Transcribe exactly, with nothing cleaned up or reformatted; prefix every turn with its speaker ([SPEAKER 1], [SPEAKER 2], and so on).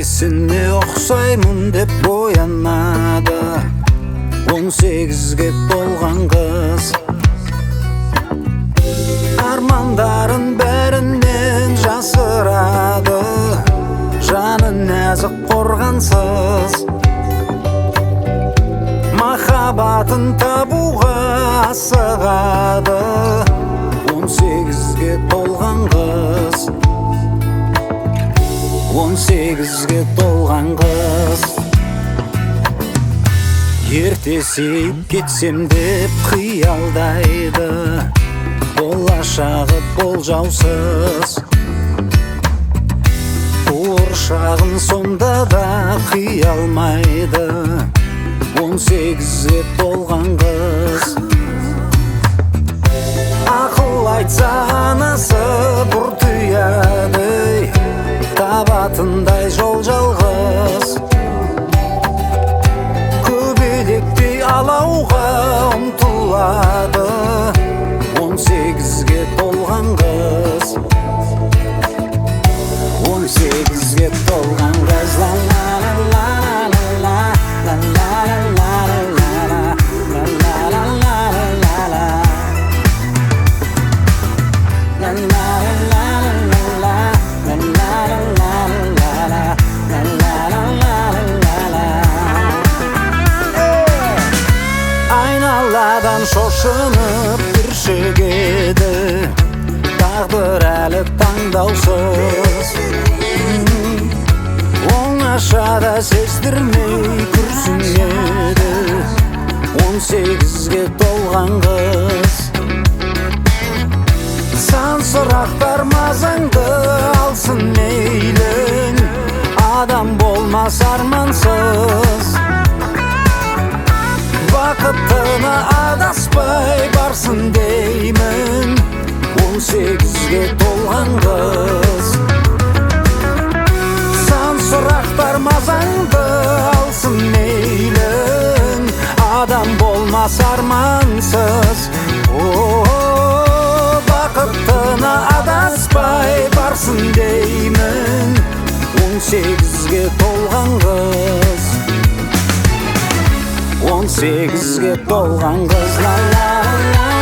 [SPEAKER 1] әкесіне ұқсаймын деп боянады. Он сегізге толған қыз армандарын бәрінен жасырады. Жаны нәзік қорғансыз, махаббатын табуға асығады. Он сегізге толған қыз, он сегізге толған қыз. Ерте сейіп кетсем деп қиялдайды, болашағы болжаусыз. Қуыршағын сонда да қия алмайды. Он сегізге толған қыз. Ақыл айтса анасы бұртияды, табатындай жол жалғыз. Көбелектей алауға ұмтылады. Он сегізге толған қыз, он сегізге толған қыз. Ла ла ла ла ла ла ла ла ла ла ла. Айналадан шошынып түршігеді, тағдыр әлі таңдаусыз. Оңашада сездірмей күрсінеді. Он сегізге толған қыз. Сан сұрақтар мазаңды алсын мейлің, адам болмас армансыз. Бақытына адаспай барсын деймін. Он сегізге толған қыз. Сан сұрақтар мазаңды алсын мейлің, адам болмас армансыз. Бақытына адаспай барсын деймін. Он сегізге толған қыз, он сегізге толған қыз. Ла ла ла